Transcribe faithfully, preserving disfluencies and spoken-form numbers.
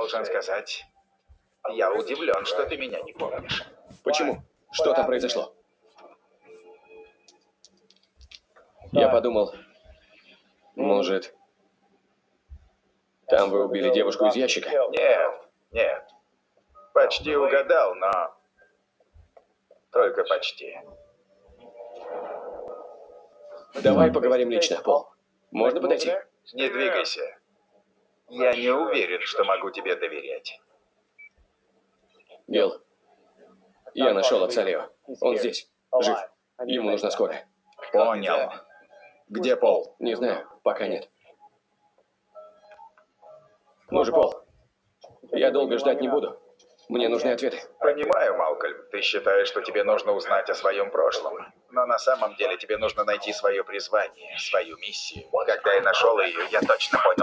должен сказать, я удивлен, что ты меня не помнишь. Почему? Что там произошло? Я подумал, может, там вы убили девушку из ящика? Нет, нет. Почти угадал, но только почти. Давай поговорим лично, Пол. Можно подойти? Не двигайся. Я не уверен, что могу тебе доверять. Билл, я нашел отца Лео. Он здесь, жив. Ему нужна скорая. Понял. Где Пол? Не знаю, пока нет. Ну же, Пол, я долго ждать не буду. Мне нужны ответы. Понимаю, Малкольм, ты считаешь, что тебе нужно узнать о своем прошлом. Но на самом деле тебе нужно найти свое призвание, свою миссию. Когда я нашел ее, я точно понял,